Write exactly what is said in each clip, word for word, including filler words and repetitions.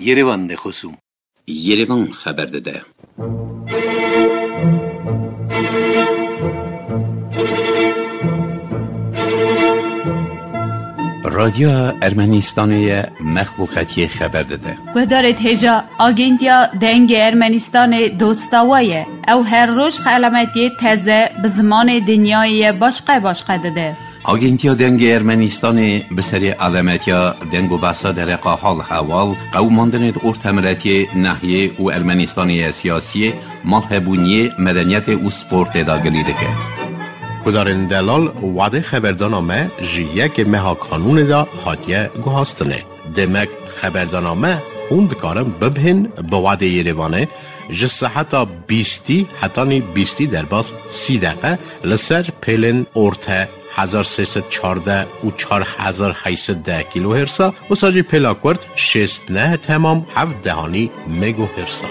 Yerevan de خصوم Yerevan خبر داده. رادیو ارمنستان مخلوقاتی خبر داده. گذارت هجا آگنتیا دنگ ارمنستان دوستاویه او هر روز علامتی تازه به زمان دنیای باشقه باشقه داده. آگنتیا دنگ ارمنستان به سری علامتیا دنگ و بحثا در حال حوال قوماندن ارتمرتی ناحیه و ارمنستانی سیاسی مالهبونی مدنیت و سپورت داگلی دکه. کدارن دلال وعده خبردانامه جیه که مها کانون دا حاتیه گوهاستنه. دمک خبردانامه خوند کارم ببهن به وعده یریوانه جسه حتی بیستی حتی نی بیستی در باز سی دقیقه لسر پیلن ارته هزار سیصد چارده و چار هزار هیصد ده کیلو هرسا و ساجی پیلا کرد شست نه تمام هفت دهانی مگو هرسا.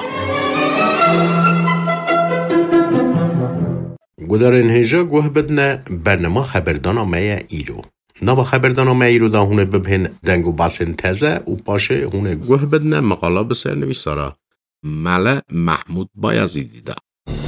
گذارن هجا گوه بدنه برنامه خبردانامه ایرو. نوا خبردانامه ایرو دا هونه ببهن دنگو باسن تزه و پاشه هونه گوه بدنه مقاله بسر نویسارا مله محمود بایزیدی دا.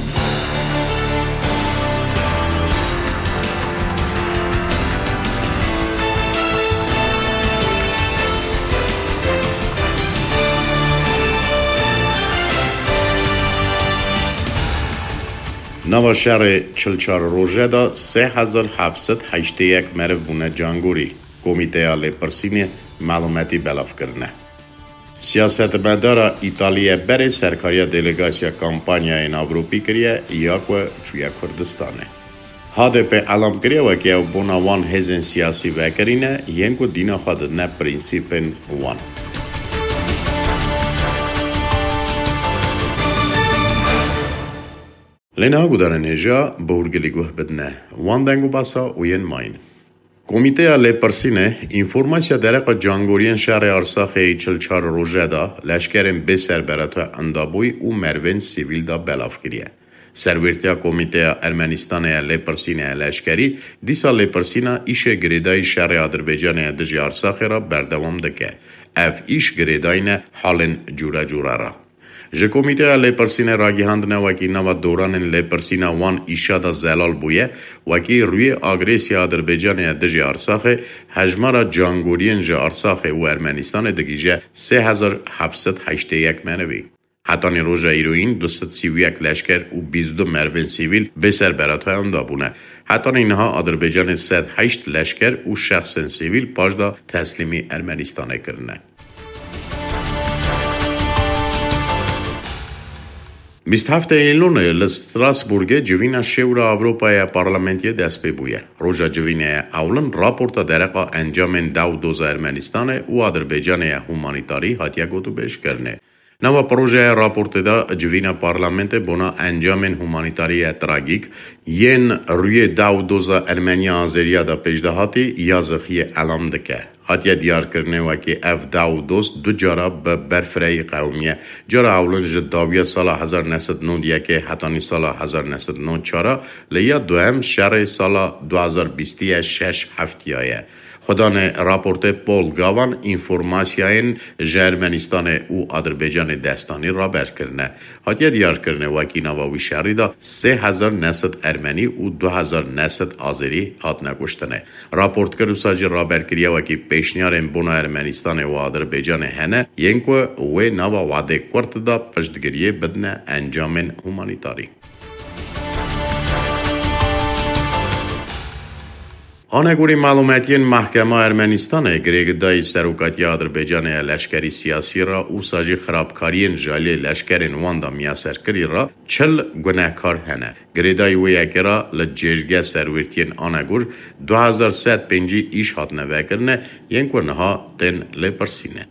نوا شهر چلچار روژه دا سه هزار هفتصد و هشتاد و یک مرو بونه جانگوری کمیته آلی پرسینه معلوماتی بلاف کرنه. سیاست مدارا ایتالیا بره سرکاریا دلیگاسیا کامپانیا این اوروپی کریه یا که چویا کردستانه. هاده په علام کریه و که او بوناوان هزن سیاسی وکرینه ین که دینا خود نه پرینسیپن وان. لنها گودارن هجا بورگلی گوه بدنه وان دنگو باسا وین ماین. کمیته لی پرسینه اینفورماسیا درق جانگورین شهر ارساخه چلچار روژه دا لشکرین بسر براتو اندابوی و مروین سیویل دا بلاف کریه. سرورتیا کمیته ارمنستان لی پرسینه لشکری دیسا لی پرسینه ایش گریدای شهر آذربایجان دجی ارساخه را بردوام دکه. اف ایش گریداین حالن جورا جورا را. جه کمیته لی پرسینه راگی هندنه وکی نوا دوران لی پرسینه وان ایشا دا زلال بویه وکی روی آگریسی آذربایجان دجی ارساخه حجمارا جانگورین جه ارساخه و ارمنستان دگیجه سه هزار هفتصد و هشتاد و یک منوی. حتی روژه ایروین دویست و سی و یک لشکر و بیست و دو مروین سیویل بسر براتوی اندابونه. حتی اینها آذربایجان صد و هشت لشکر و شخص سیویل پاجدا تسلیمی ارمنستانه کرنه. بیست هفته ایلون لستراسبورگ جوینا شورا اروپای پارلمنتی دست ببویه. روژا جوینه اولن راپورتا درقا انجام دو دوز ارمنستان و آذربایجان هومانیتاری هاتیا گوتو بش کرنه. نوا پروژه راپورت دا جوینا پارلمنت بنا انجام هومانیتاری تراگیک ین روی دو دوز ارمنیا آذریا دا پیشدهاتی یا زخی علام دکه. هاتیا دیار کرنه و که اف دو دوست دو جارا به برفرهی قومیه. جارا اولن جداویه سال هزار و نهصد و نود و یک حتانی سال هزار و نهصد و نود و چهار لیا دوهم شهر سال دو هزار و بیست و شش هفتیایه. خدانه راپورت پول گاوان اینفورماسیاین ارمنستان و آذربایجان دستانی را بر کرنه. هاتیا دیار کرنه وکی نواوی شهری دا سه هزار و نهصد ارمنی و دو هزار و نهصد آذری هات نگوشتنه. راپورت کرو ساجی را بر کریه وکی پیشنیارن بونا ارمنستان و آذربایجان هنه ینکو و نوا وعده کرد دا پشتگیریه بدنه انجام هومانیتاری. آنگوری معلوماتین محکمه ارمنستان گریگدای سروکاتی آذربایجان لشکری سیاسی را او ساجی خرابکارین جالی لشکرین واندا میاسر کری را چل گناهکار هنه. گریدای و یکی را لجرگه سرویتین آنگور دو هزار و سیصد و پنج ایش هات نوکرنه ینکو نها تن لپرسینه.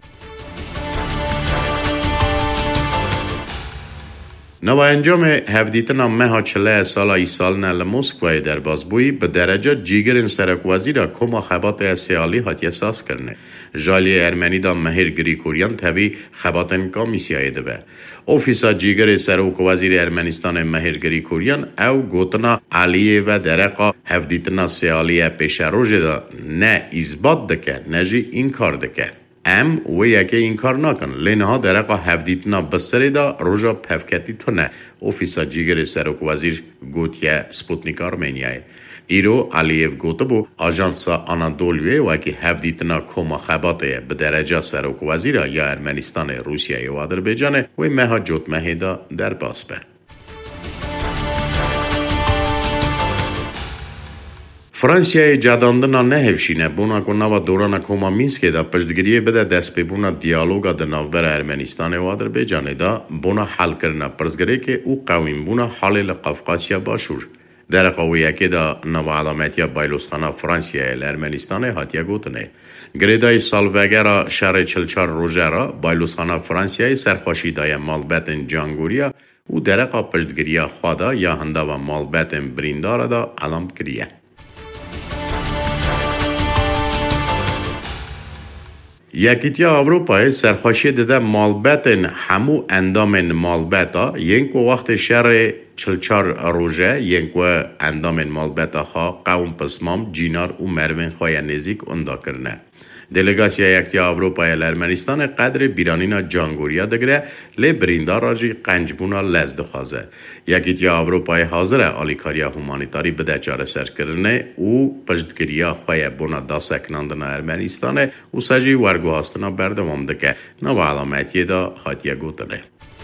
نوا انجام هفدیتنا مها چله سال ای سال نه لموسکوای در بازبویی به درجه جیگرین سرک را کما خبات سیالی هات احساس کرنه. جالی ارمنی دا مهر گریکوریان تاوی خباتن کامیسیای ده به. اوفیسا جیگر سرک وزیر ارمنستان مهر گریکوریان او گوتنا علیه و درقا هفدیتنا سیالی پیش روژه دا نه ایزباد دکه نجی این کار دکه. ام و یکی این کار نکن لینها درقا هفدیتنا بسره دا روژا پفکتی تونه اوفیسا جیگر سرک وزیر گوتیه سپوتنیک آرمینیای. ایرو علیف گوته بو آژانسا آنادولویه و که هفدیتنا کما خباته به درجه سرک وزیر یا ارمنستان روسیه و آذربایجان و مها جوت مهیدا در باس به. فرانسیای جداندنا نهفشینه بونا که نوا دوران کوما مینسکه دا پشتگیریه بده دست به بونا دیالوگا دا نوبر ارمنستان و آذربایجان دا بونا حل کرنا پرزگره که او قویم بونا حال لقفقاسیا باشور. در قویه که دا نوا علامتیا بایلوسخانا فرانسیای ارمنستان هاتیا گوتنه. گریدای سالوگرا شهر چلچار روژه بایلوسخانا فرانسیای سرخوشی دای مالبتن جانگوریا او درقا پشتگیریا خوادا یا هنده و مالبتن بریندار دا علام کریه. یکیتیا اروپای سرخوشی داده مالبتن همو اندام مالبتا ینکو وقت شهر چلچار روژه ینکو اندام مالبتا خواه قوم پسمام جینار و مروین خواه نزیک اندا کرنه. دلگاسیا یکتیا اروپای لرمنستان قدر بیرانینا جانگوریا دگره لی بریندار راجی قنجبونا لزد خوازه. یکیتیا اروپای حاضره آلیکاریا همانیتاری بده چاره سر کرنه او پشتگیریا خواه بونا دا سکناندنا ارمنستان او سجی ورگو هستنا بردمام دکه نو علامتیه دا خاتیه گوتنه.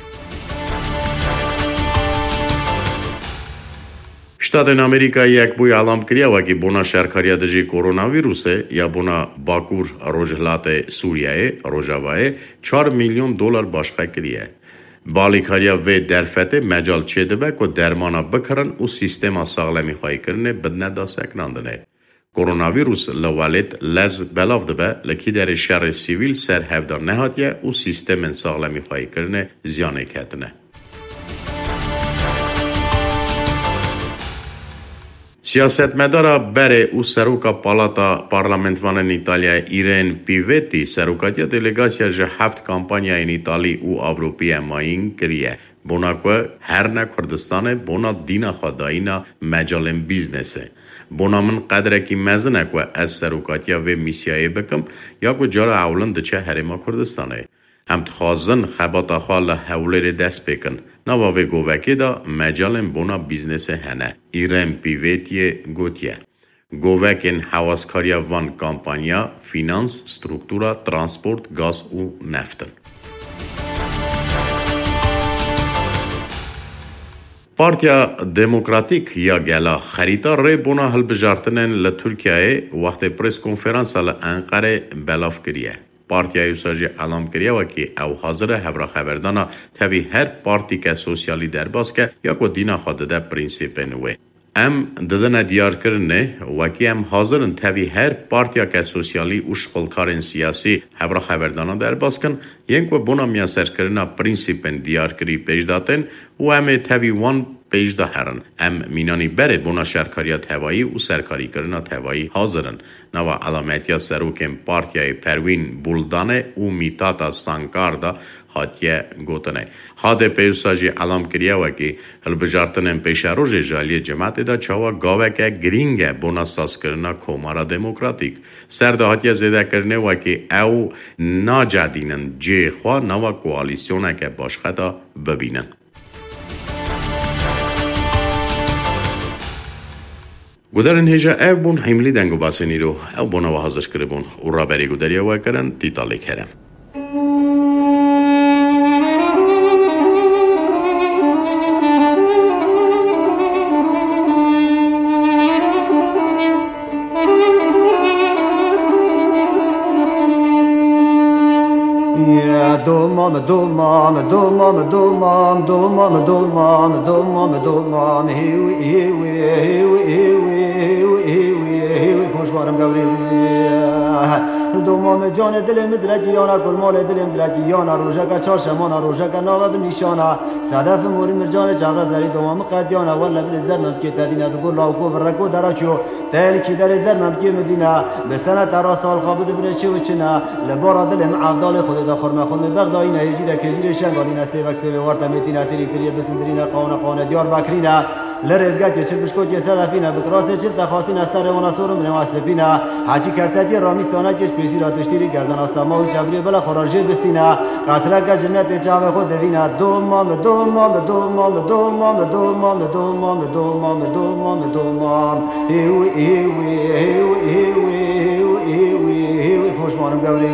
شتاتن امریکا یک بوی علام کریا و که بونا شرکاریا دجی کورونا ویروسه یا بونا باکور روجهلات سوریه روجاوه چهار میلیون دلار باشقه کریه. بالیکاریا و درفته مجال چیده به که درمانا بکرن و سیستما ساغلمی خواهی کرنه بدنه دا سکناندنه. کورونا ویروس لوالد لز بلاف دبه لکی در شهر سیویل سر هفدار نهاتیه و سیستم ساغلمی خواهی کرنه زیانه کتنه. سیاستمدارا بره او سروکا پالاتا پارلمنتوان ایتالیا ایرن پیوتی سروکاتیا دلگاسیا جه هفت کامپانیا این ایتالی او اروپی ماین کریه. بونا که هر نه کردستانه بونا دینا خدایینا مجالم بیزنسه. بونا من قدره که مزنه که از سروکاتیا و میسیایی بکم یا که جارا اولند چه هرما کردستانه. هم تخوازن خباتا خال حوله دست بکن. نواوه گووکی دا مجالم بونا بیزنس هنه. ایرم پیویتی گوتیه. گووکین حواسکاریا وان کامپانیا، فینانس، سترکتورا، ترانسپورت، گاز و نفتن. پارتیا دموکراتیک یا گلا خریطا ری بونا هل بجارتنن لترکیه وقت پریس کنفرانس لانقره بلاف کریه. پارتیا یوساجی علام کریه و که او حاضر هفرا خبردانا تاوی هر پارتی که سوسیالی در باز که یا که دینا خواده پرینسیپ نوه. ام ددن دیار کرنه و که ام حاضرن تاوی هر پارتیا که سوسیالی و شغلکارن سیاسی هفرا خبردانا در باز کن ینک و بونا میاسر کرنا پرینسیپ دیار کری پیش داتن و ام تاوی وان پیش دا هرن. ام مینانی بره بونا شرکاریات هوایی و سرکاری کرنات هوایی حاضرن. نوا علامتیا سروکم پارتیای پروین بولدانه و میتاتا سانکاردا هاتیه گوتنه. حاده پیوساجی علام کریا وکی هل بجارتنم پیش روژ جالی جماعت دا چاوا گاوه که گرینگه بونا ساس کرنا کومارا دموکراتیک. سرده هاتیه زیده کرنه وکی او ناجادینن جی خواه نوا کوالیسیونه که باشخدا ببینن. گودرن هجا او بون حملی دنگو باسنی رو او بونا و حاضر کرده بون او را بری گودریا و کرن تیتالی کرم. Domam, domam, domam, domam, domam, domam, domam, domam, hiwi, hiwi, hiwi, hiwi, hiwi, hiwi, hiwi, خوشبارم گوری دومام جان دلم درجیانا کل مال دلم درجیانا روزه چاشمانا روزه ناو بنشانا صدف موری مرجان جبر دری دومام قدیانا ولا بالزمن کی تدینا تقول لا کو برکو درچو تل کی در زمن کی مدینا بستنا ترا سال خابد برچو وچنا لبارا دلم عبدال خود دا خرم خود بغداینا هجیره کجیره شنگالینا سیوک سیو ورتا متینا تری تری بسندرینا قانا قانا دیار بکرینا لرزقات چل بشکوت یسد فینا بکراس چل تخاصین استر و نصور من واسفینا حاجی کساتی رامی سانا چش پیزی را تشتیری گردن اسما و چبری بلا خراجه بستینا قطره که جنت چاو خود دوینا دو مام دو مام دو مام دو مام دو مام دو مام دو مام دو مام دو مام هیوی هیوی هیوی هیوی هیوی هیوی خوشمانم گوری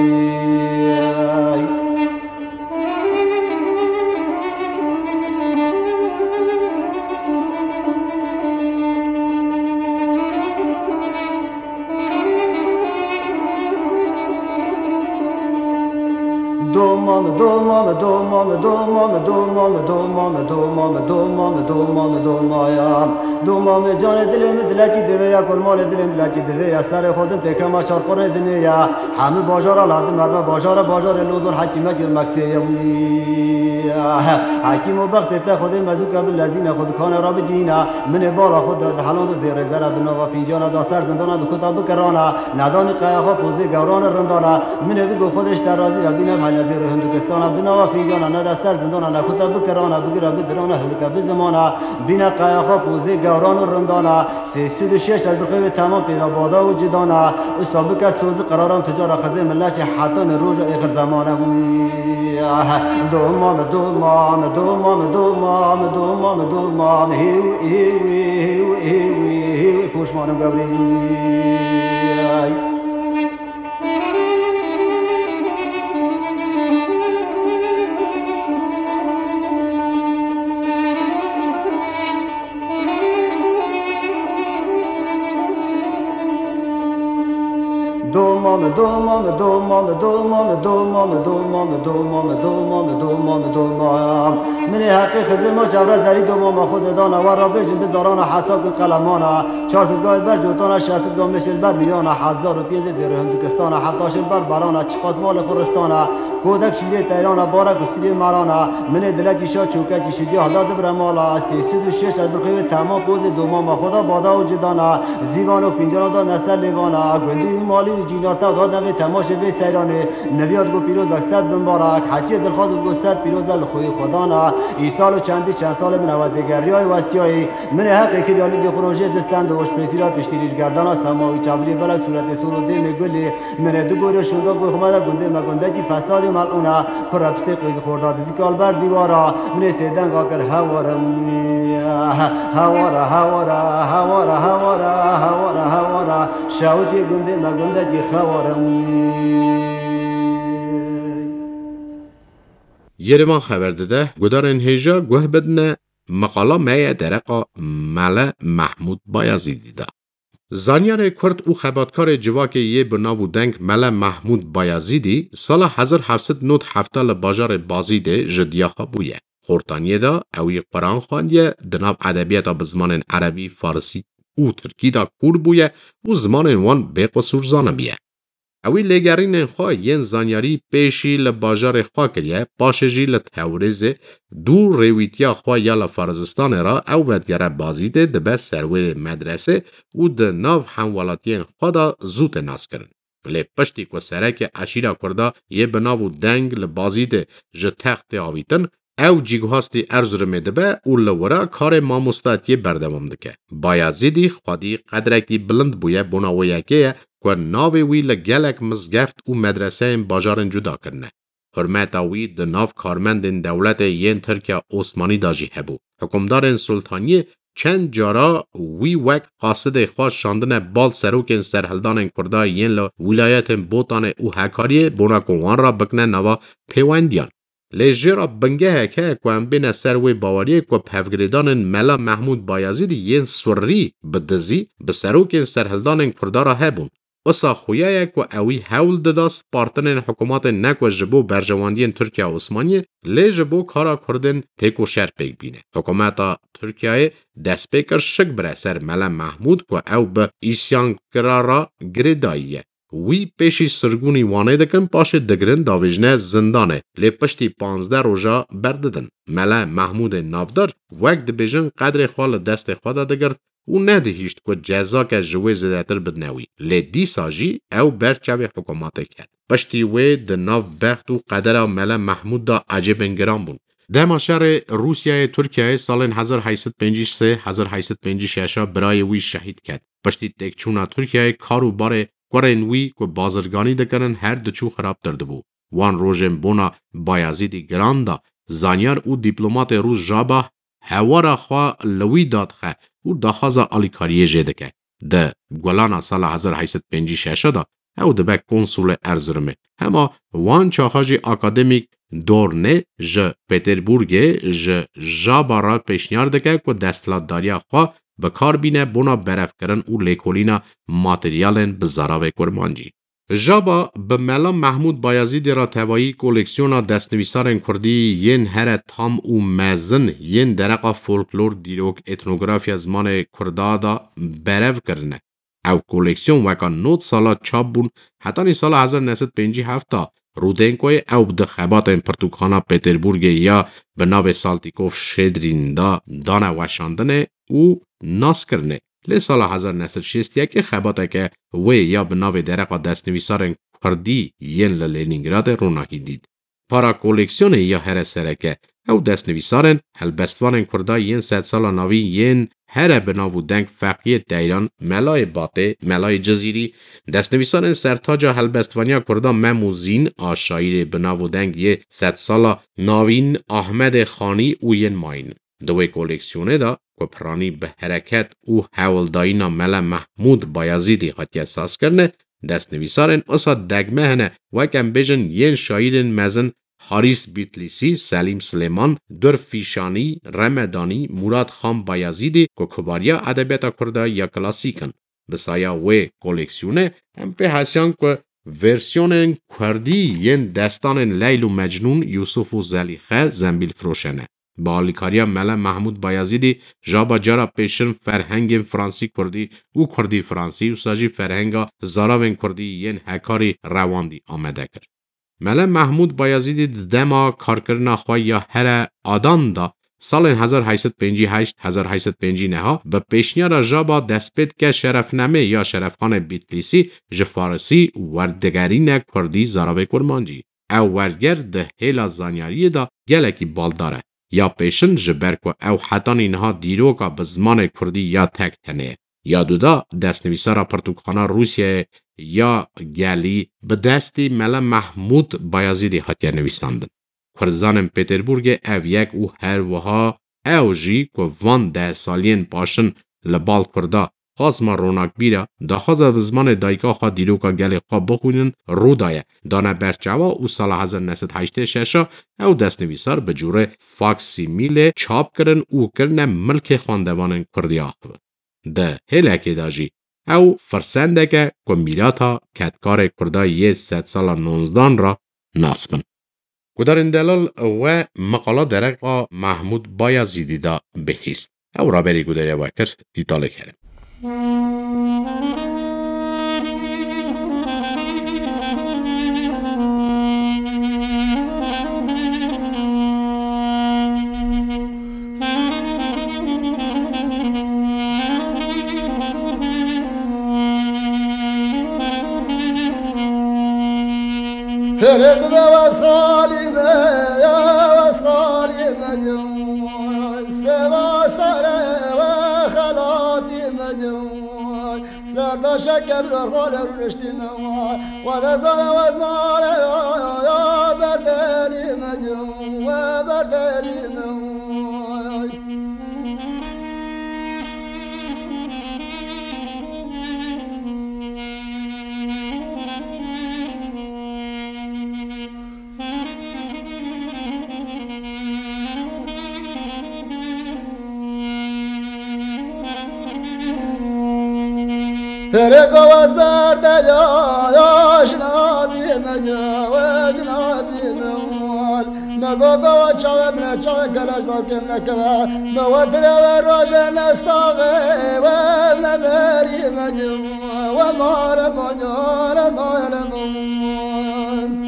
دومام دومام دومام دومام دومام دومام دومام دومام دومام دومایم دومام جان دلم دلکی دویا کرمال دلم دلکی دویا سر خودم تکم چار قرن دنیا همه بازار لاد مرد بازار بازار لودر حکیمه جر مکسیه حکیم و وقت تا خود مزوک بالذین خود کان را بجینا من بالا خود حلان زیر زرا بنا و فینجان داستر زندان دو کتاب کرانا ندان قیاها پوزه گوران رندانا من دو خودش در راضی و بینم زیر هندوستان بنا و فینجان نداستر زندان نکتاب کرانا بگیرا بدرانا هلکا بزمانا بنا قیاها پوزه گوران رندانا سیصد و شش از بخیر تمام تیدا بادا و جدانا استابک سوز قرارم تجار خزه ملش حتان روز اخر زمانه دومام دومام دومام دومام دومام دومام هیو هیو هیو هیو هیو خوشمانم گوری دومام دومام دومام دومام دومام دومام دومام دومام دومام دومام من حقی خزم جبر زری دومام خود دانا و را بجن بزاران حساب قلمانا چهارصد گاه بر جوتانا شصت گاه مشل بر میانا هزار و پیز زیر هندوستانا هفتاشل بر بارانا چخاز مال خورستانا کودک شیره تیرانا بارا گستری مارانا من دلکی شا چوکتی شدی حالا دبر مالا سیصد و شش از بخیر تمام پوز دومام خدا بادا و جدانا زیوان و فینجان داد نسل لیوانا گندی مالی جینارتا داد نوی تماش وی سیرانه نویاد گو پیروز اکسد بمبارک حجی دلخواست گو ست پیروز الخوی خدانا ای سال و چندی چند سال من وزگری های وستیایی من حقی که یالی دی خروجه دستند و شپیسی را پشتیریش گردانا سماوی چابری بلک صورت سور و دیم گلی من دو گوره شوندا گو خمده گنده مگنده جی فساد ملعونه پر پشت قید خورداد زیکال بر دیوارا من سیدن گاکر هوارم هوارا هوارا هوارا هوارا هوارا هوارا شاوتی گنده مگنده جی خوارم یروان خبر داده گدارن هیجا گوه بدنه مقاله مایه درقا مله محمود بایزیدی ده. زانیار کرد او خباتکار جواک یه بناو دنگ مله محمود بایزیدی سال هزار و هفتصد و نود و هفت لباجار بازیده جدیاخا بویه. خورتانیه دا اوی قرآن خواندیه دناب ادبیات بزمان عربی فارسی او ترکی دا کور بویه و زمان وان به قصور زانه بیه. اوی لگرین خواه ین زانیاری پیشی لباجار خواه کریه پاشجی لتهورزه دو رویتیا خواه یا لفارزستان را او بدگره بازیده دبه سرویر مدرسه و ده ناو هموالاتین خواه دا زوت ناس کرن. لی پشتی که سرک عشیره کرده یه بناو دنگ لبازیده جه تخت آویتن او جیگهاستی ارزرمه دبه او لورا کار ماموستاتی بردمام دکه. بایازیدی خوادی قدرکی بلند بویه بناویه که ناوی وی لگلک مزگفت و مدرسه باجارن جدا کرنه. حرمت وی ده ناو کارمندن دولت ین ترکیه عثمانی داجی هبو. حکمدارن سلطانی چند جارا وی وک قاصد خواست شاندن بال سروکن سرحلدان کرده ین ل ولایت بوتان او هکاریه بونا کوان را بکنه نوا پیواندیان. لیجرا بنگه که کوان بین سروی باوریه که پفگریدان ملا محمود بایزیدی ین سوری بدزی به سروکن سرحلدان کرده را هبون. اسا خویه که اوی حول دادا سپارتن حکومت نکو جبو برجواندین ترکیه عثمانی لی جبو کارا کردن تیکو شر پیک بینه. حکومت ترکیه دست پیکر شک بره سر ملا محمود که او به ایسیان کرارا گریداییه. وی پیشی سرگونی وانه دکن پاش دگرن داویجنه زندانه لی پشتی پانزده روژا برددن. ملا محمود نافدار وقت دبیجن قدر خوال دست خواده دگرد و ندهیشت که جزا که جوی زدهتر بدنوی. لی دی ساجی او برچوی حکومت کرد. پشتی وی ده ناف بخت و قدر ملا محمود دا عجب انگرام بون. دما شر روسیای ترکیه سال هزار و هشتصد و پنجاه و سه هزار و هشتصد و پنجاه و شش برای وی شهید کرد. پشتی تکچونا ترکیه کارو باره گورن وی که بازرگانی دکرن هر دچو خراب ترده بو. وان روژن بونا بایازیدی گراندا زانیار او دیپلومات روز جابه هوارا خواه لوی داد خواه او داخازا آلیکاریه جده که. ده گولانا سال هزار و هشتصد و پنجاه و شش دا او دبه کنسول ارزرمه. اما وان چاخاجی اکادمیک دورنه ج پتربورگه ج جابا را پیشنیار دکه که دستلاتداریا خواه بکار بینه بونا برف کرن او لیکولینا ماتریالن بزاراوه کرمانجی. جابا به ملا محمود بایزید را توایی کولکسیونا دستنویسارن کردی ین هر تام او مزن ین درقا فولکلور دیروک اتنوگرافی از مان کردادا برف کرنه. او کولکسیون وکا نوت سالا چاب بون حتی نی سال هزار و نهصد و پنجاه و هفت رودنکوی او ده خبات پرتوکخانا پتربورگ یا به ناو سالتیکوف شدرین دا دانه وشاندنه او ناس کرنه. لی سال هزار و نهصد و شصت و یک خباته که وی یا به ناو درقا دستنویسارن کردی ین للینینگراد روناهی دید. پارا کولکسیون یا هر سرکه او دستنویسارن هلبستوان کردا ین ست سال ناوی ین هر به ناو دنگ فقیه دیران ملای باته ملای جزیری دستنویسارن سرتاجا هلبستوانیا کردا مموزین آشایر به ناو دنگ یه ست سال ناوین احمد خانی او ین ماین. دوی کولکسیونه دا که پرانی به حرکت او حولدایینا ملا محمود بایزیدی حتی اساس کرنه دست نویسارن اصا دگمه هنه وکم بیجن ین شایرن مزن حاریس بیتلیسی، سلیم سلیمان، در فیشانی، رمدانی، مراد خان بایزیدی که کباریا ادبیات کرده یا کلاسیکن. بسایا وی کولکسیونه هم به حسیان که ورسیون کردی ین دستان لیل و مجنون یوسف و زلیخه زنبیل فروشنه. با آلیکاریا ملا محمود بایزیدی جابا جارا پیشن فرهنگ فرانسی کردی و کردی فرانسی و ساجی فرهنگا زاراوین کردی ین هکاری رواندی آمده کرد. ملا محمود بایزیدی دما کارکرنا خواه یا هر آدان دا سال هزار و هشتصد و پنجاه و هشت هزار و هشتصد و پنجاه و نه به پیشنیار جابا دست که شرفنامه یا شرفخان بیتلیسی جفارسی وردگرین کردی زاراوی کرمانجی. او وردگر ده هیلا زانیاری دا گلکی بالداره. یا پیشن جبر که او حتان اینها دیروکا به زمان کردی یا تک تنه. یا دودا دست نویسارا پرتوکخانا روسیه یا گلی به دستی ملا محمود بایزیدی حتی نویساندن. کرزانم پتربورگ او یک او هر وها او جی که وان ده سالین پاشن لبال کردا خازما روناک بیره دا خازا به زمان دایکا خواه دیروکا گلی خواه بخونن رو دایه دانه برچوا او سال هزار و نهصد و هشتاد و شش او دست نویسار به جوره فاکسی میله چاپ کرن او کرن ملک خواندوان کردی آخوه. ده هلکی داجی او فرسنده که کمیراتا کتکار کرده یه ست سال نونزدان را ناسبن. کدار اندلال و مقاله درقا محمود بایزیدی دا بهیست. او را بری گداری وکر دیتاله کرم. هرق واسخالی به واسخالی مجموع سوا سره و خلاتی مجموع سرداشا کبر خال رشتی موا و دزان وزمار یا بردلی مجموع بردلی موا هرقو از برده یا جنابی مجا و جنابی موال نگو گو چاو من چاو کلاش باکم نکوا موتر و روش نستاغه و نبری مجا و مار مجار مار موال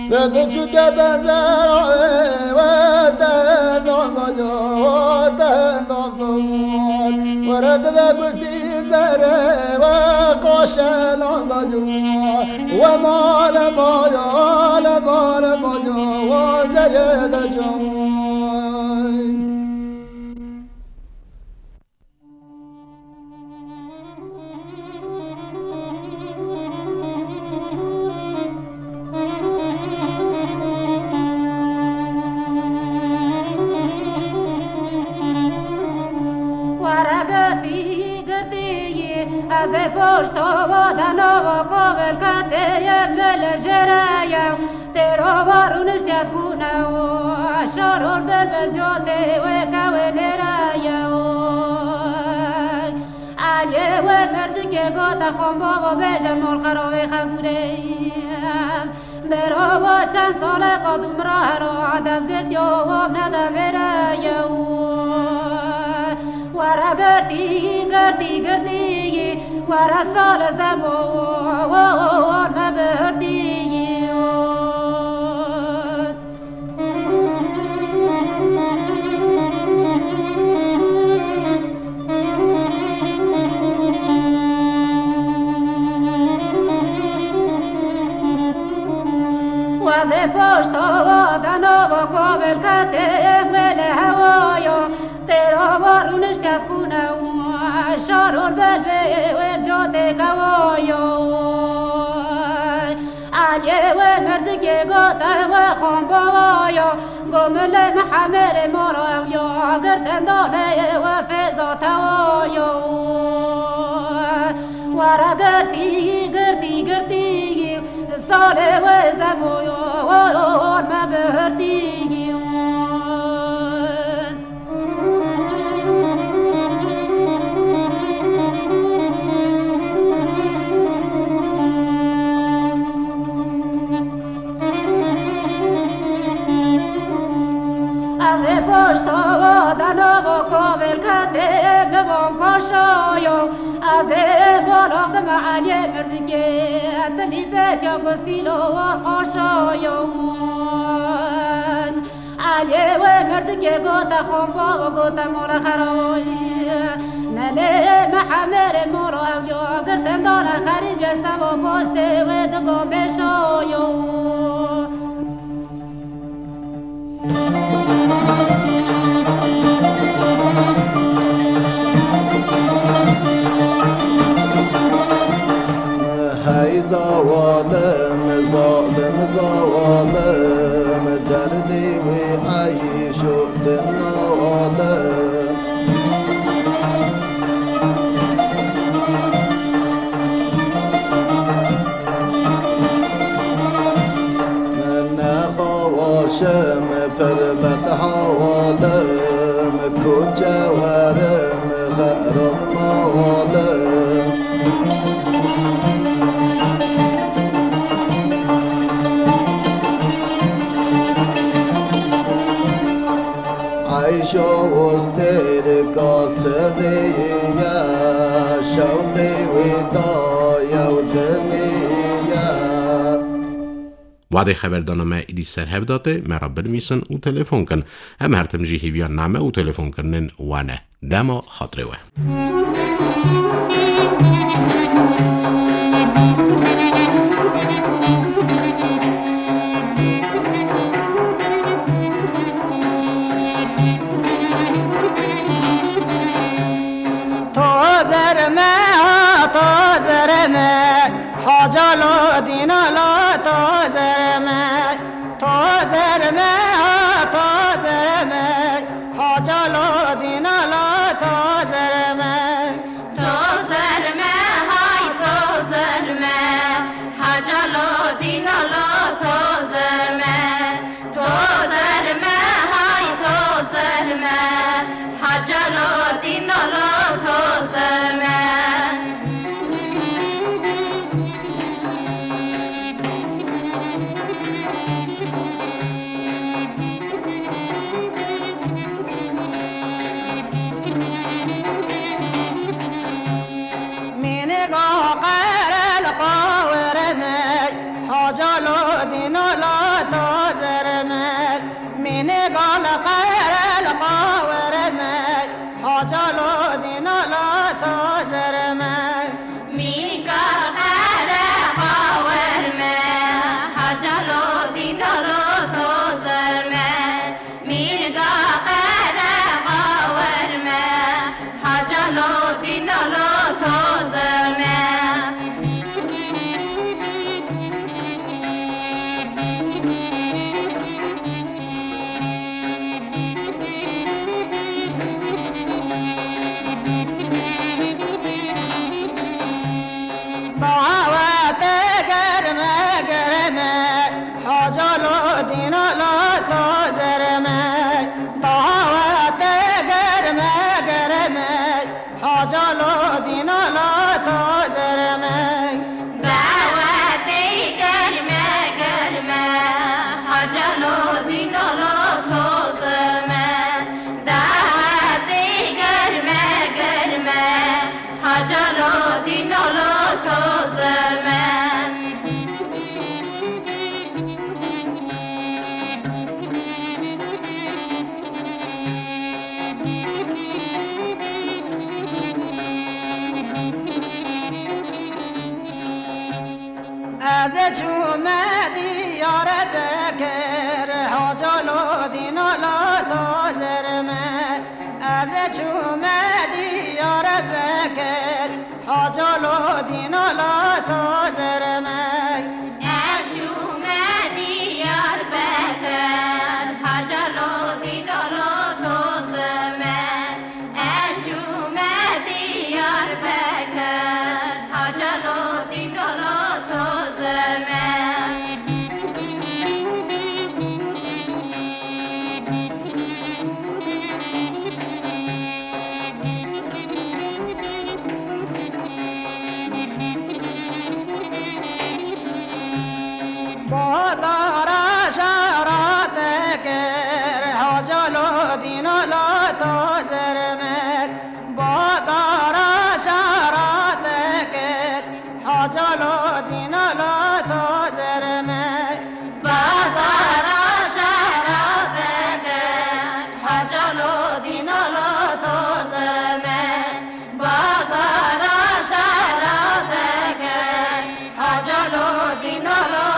بچو که بزر و تندام و تندام ورد بگستی زره و قاشل و مال مال مال مال و زره دجام از پشت آوادن و قابل کتیم للجرایم تیرا بارونش دید خونه و شارور بلبل جاده و کوه نرایم علیه و مرجی که گاتا خون بابا بجم مال خرابه خزوریم برا با چند ساله قدوم راه را دست گردی و ندم برایم ورا گردی گردی گردی ورا سال زمو ما بردی وزه پشت آوادن و قابل کتیم ولی هوایا تیرا بارونش دید خونه و شارون بلبه و جاده گوایا علیه و مرزی که گاته و خون بابایا گمل محمر مارا اولیا گردن دانه و فیضا توایا ورا گردی گردی گردی ساله و زمویا ما بردی پشت آوادن و کاور کده ببان کاشایا از بالا دم علی مرزی که تلی به جا گستیلو و قاشایا علی و مرزی که گوتا خون با و گوتا مولا خرایی مله محمر مولا اولیا گردن دانه خریب یا سوا پاسته و دگام بشایا هی ظالم ظالم ظالم دردی و عیش و دنالم من نخواشم پر بدحالم کجا ورم غرم مالم عيشو وستير قاصدية شوقي ودايا ودنيا وعده خبردانامه ایدی سر هفداته مرا برمیسن و تلفن کن هم هر تمجی هیویان نامه و تلفن کرنن وانه دما خاطره وه حاجالو دینالا تو زرمه تو زرمه تو زرمه حاجالو دینالا تو زرمه تو زرمه های تو زرمه حاجالو دینالا تو زرمه تو زرمه های تو زرمه حاجالو دینالا تو زرمه حاجالو دینالا از چومه دیار بکر حاجالو دینالا تازرمه از چومه دیار بکر حاجالو دینالا تازرمه از چومه دیار بکر حاجالو دینالا تازرمه از چومه دیار بکر حاجالو دینالا بازار شرات کر حاجالو دینالا تازرمه بازار شرات کر حاجالو دینالا تازرمه بازار شرات کر حاجالو دینالا تازرمه بازار شرات کر حاجالو دینالا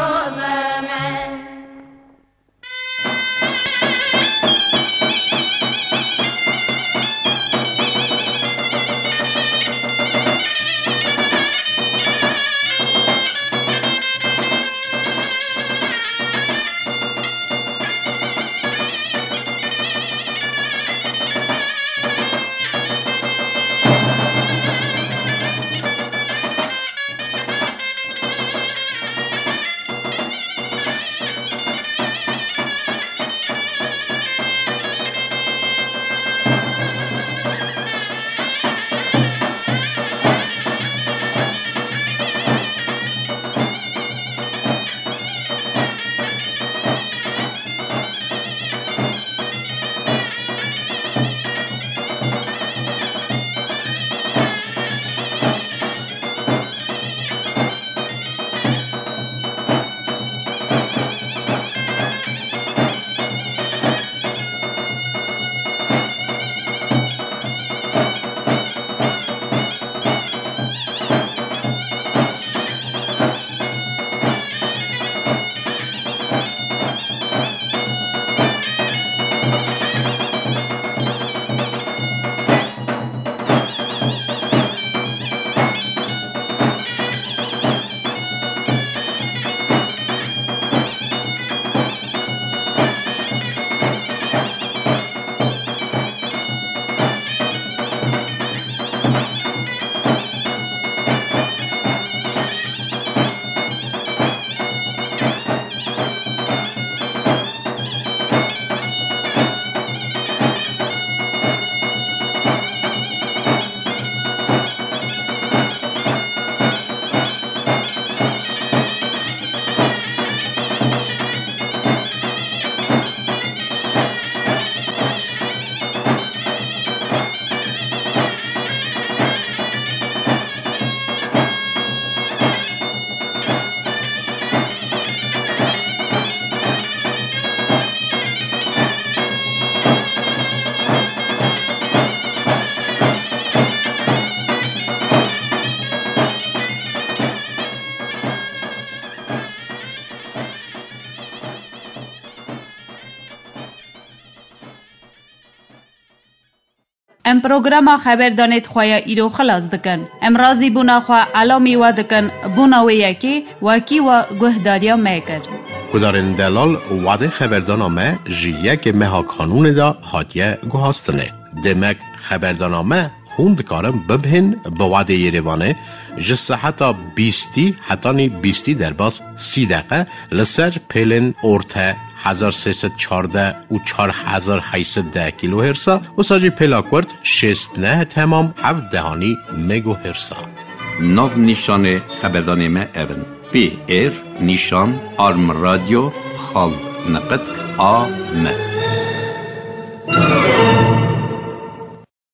ام پروگرام خبر دانید خواه ایرو خلاص دکن. ام رازی بونا خواه علامی و دکن بونا و یکی وکی و گهداریا میکر. کدارن دلال وعده خبردانامه جیه که مها کانون دا حادیه گوهاستنه. دمک خبردانامه خوند کارم ببهن به وعده یریوانه جسه حتی بیستی حتی نی بیستی در باز سی دقیقه لسر پیلن ارته هزار سیصد چارده و چار هزار هیصد ده کیلو هرسا و ساجی پلاکورد شست نه تمام هفت دهانی مگو هرسا. ناو نیشان خبردان ما اون پی ایر نیشان آرم رادیو خال نقد آ م